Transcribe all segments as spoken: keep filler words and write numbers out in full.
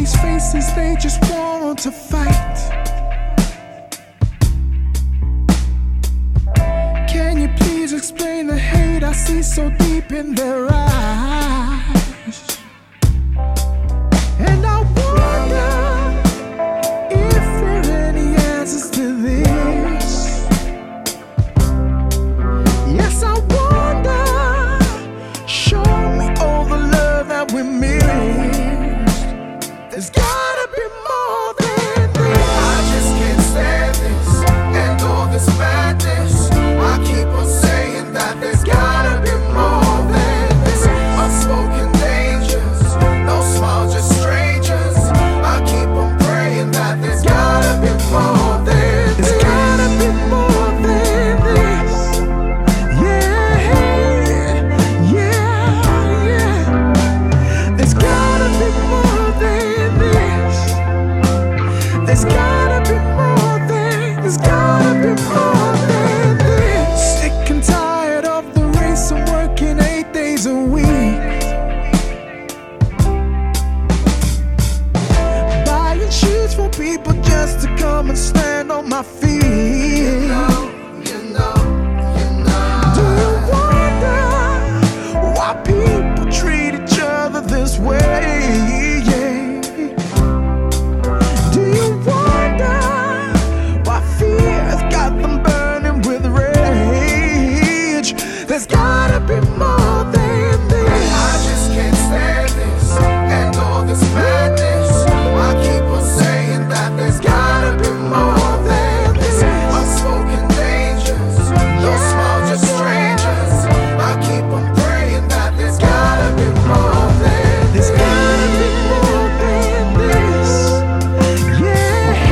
these faces, they just want to fight. Can you please explain the hate I see so deep in their eyes? And I wonder if there are any answers to this. Yes, I wonder. Show me all the love that we missed. There's gotta be more than this. I just can't stand this and all this madness. I keep on saying that there's gotta be more than this. Unspoken dangers, no smile, just strangers. I keep on praying that there's gotta be more than this. There's gotta be more than this. Yeah, yeah, yeah. There's gotta be more than this. There's gotta be more than. There's gotta be more than this. Sick and tired of the race and working eight days a week. Buying shoes for people just to come and stand on my feet. You know, you know, you know. Do you wonder why people treat each other this way? Yeah. Do you wonder why fear has got them burning with rage? There's gotta be more than this. I just can't stand this and all this madness. I keep on saying that there's gotta be more than this. Unspoken dangers, no smile, just strangers. I keep on praying that there's gotta be more than There's this. gotta be more than this. Yeah,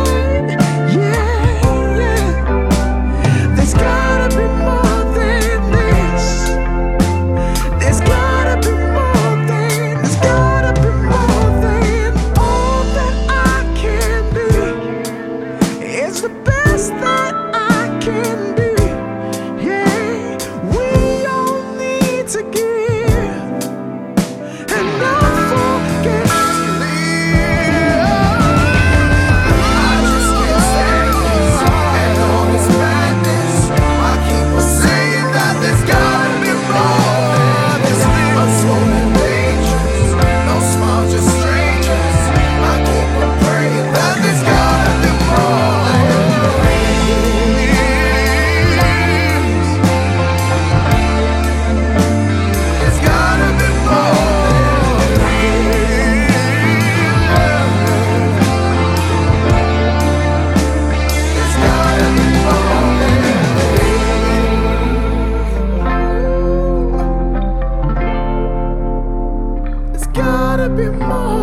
yeah, yeah. There's gotta be more than this. There's gotta be more than. There's gotta be more than all that I can be. It's the best that I can be. Yeah, we all need to give and not forget to live. I just can't stand this and all this madness. I keep on saying that there's gotta be more than this. Unspoken dangers, no smile, just strangers. I keep on praying that there's gotta be more than this. There's gotta be more than this. There's gotta be more than this. It's gotta be more.